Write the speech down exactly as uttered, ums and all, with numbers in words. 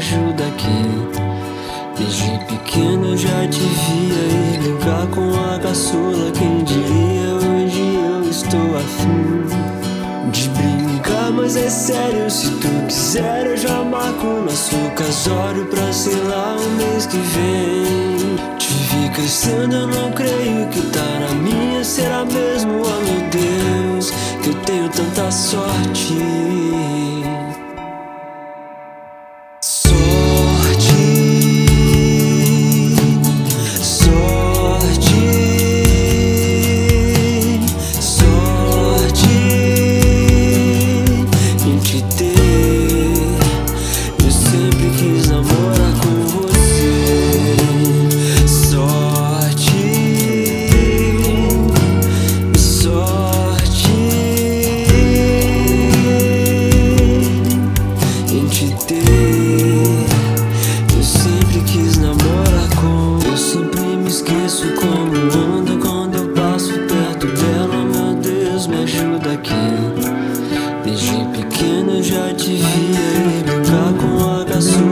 ajuda aqui. Desde pequeno eu já te via ir brincar com a caçula. Quem diria hoje eu estou afim de brincar, mas é sério, se tu quiser eu já marco nosso casório pra, sei lá, o mês que vem. Te vi crescendo, eu não creio que tá na minha. Será mesmo, oh meu Deus, que eu tenho tanta sorte. Eu sempre quis namorar com. Eu sempre me esqueço como anda quando eu passo perto dela. Meu Deus, me ajuda aqui. Desde pequeno eu já te via ir brincar com a caçula.